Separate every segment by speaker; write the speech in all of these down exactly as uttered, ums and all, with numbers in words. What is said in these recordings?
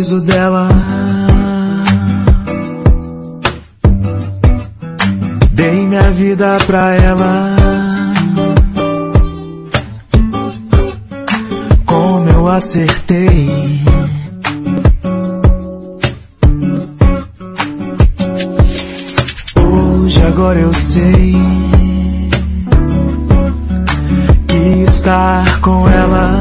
Speaker 1: sorriso dela. Dei minha vida pra ela. Como eu acertei. Hoje, agora eu sei que estar com ela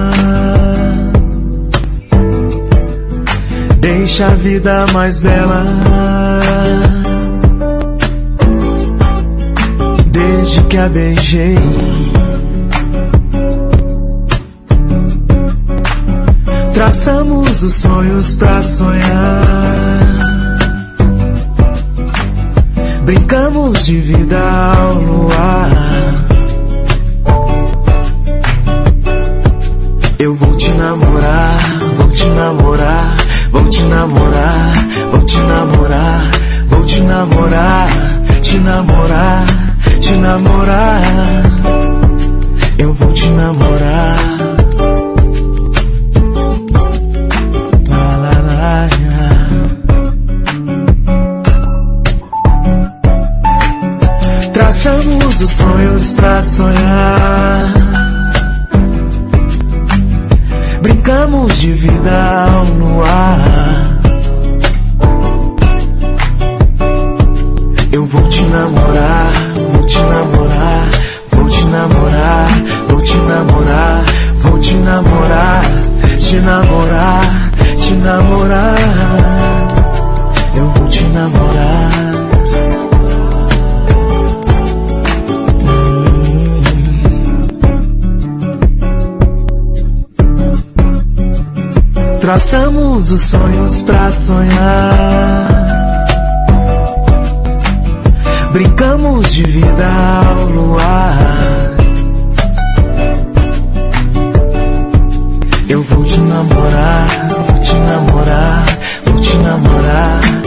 Speaker 1: deixa a vida mais bela. Desde que a beijei, traçamos os sonhos pra sonhar. Brincamos de vida ao luar. Eu vou te namorar, vou te namorar, vou te namorar, vou te namorar, vou te namorar, te namorar, te namorar. Eu vou te namorar. La, la, la, la. Traçamos os sonhos pra sonhar. Brincamos de vida ao luar. Eu vou te namorar, vou te namorar, vou te namorar, vou te namorar, vou te namorar, te namorar, te namorar. Eu vou te namorar. Traçamos os sonhos pra sonhar. Brincamos de vida ao luar. Eu vou te namorar, vou te namorar, vou te namorar.